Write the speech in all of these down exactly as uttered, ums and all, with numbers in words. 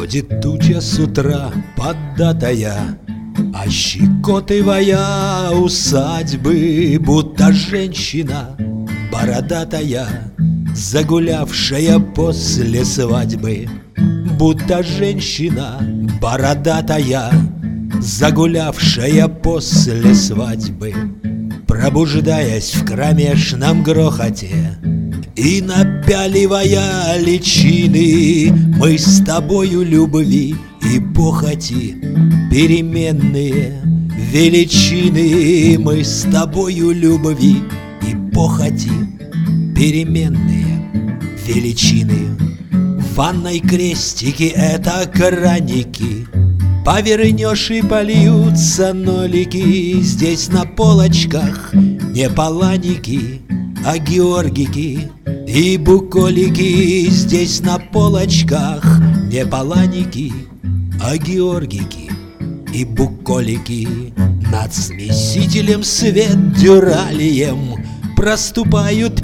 Бродит туча с утра поддатая, ощекотывая усадьбы, будто женщина бородатая, загулявшая после свадьбы. Будто женщина бородатая, загулявшая после свадьбы. Пробуждаясь в кромешном грохоте и напяливая личины, мы с тобою любви и похоти переменные величины. Мы с тобою любви и похоти переменные величины. В ванной крестики — это краники, повернешь и польются нолики. Здесь на полочках не паланики, а георгики и буколики. Здесь на полочках не паланики, а георгики и буколики. Над смесителем свет дюралием проступают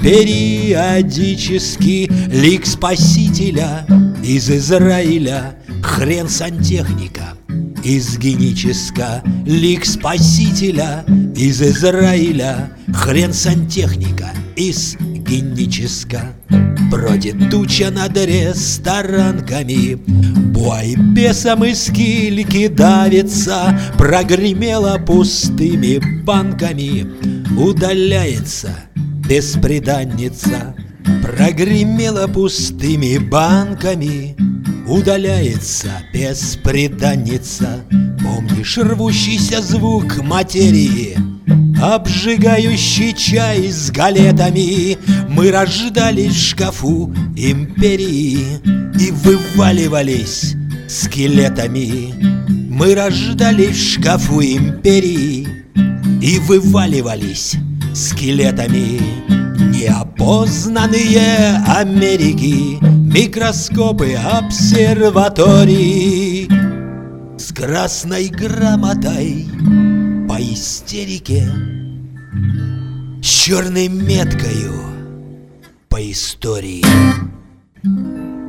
периодически лик Спасителя из Израиля, хрен сантехника из геническа. Лик Спасителя из Израиля, хрен сантехника из геническа. Бродит туча над ресторанками, бой бесом из кильки давится, прогремела пустыми банками, удаляется бесприданница. Прогремела пустыми банками, удаляется бесприданница. Помнишь рвущийся звук материи, обжигающий чай с галетами? Мы рождались в шкафу империи и вываливались скелетами. Мы рождались в шкафу империи и вываливались скелетами. Неопознанные Америки, микроскопы обсерватории с красной грамотой по истерике, с черной меткою по истории.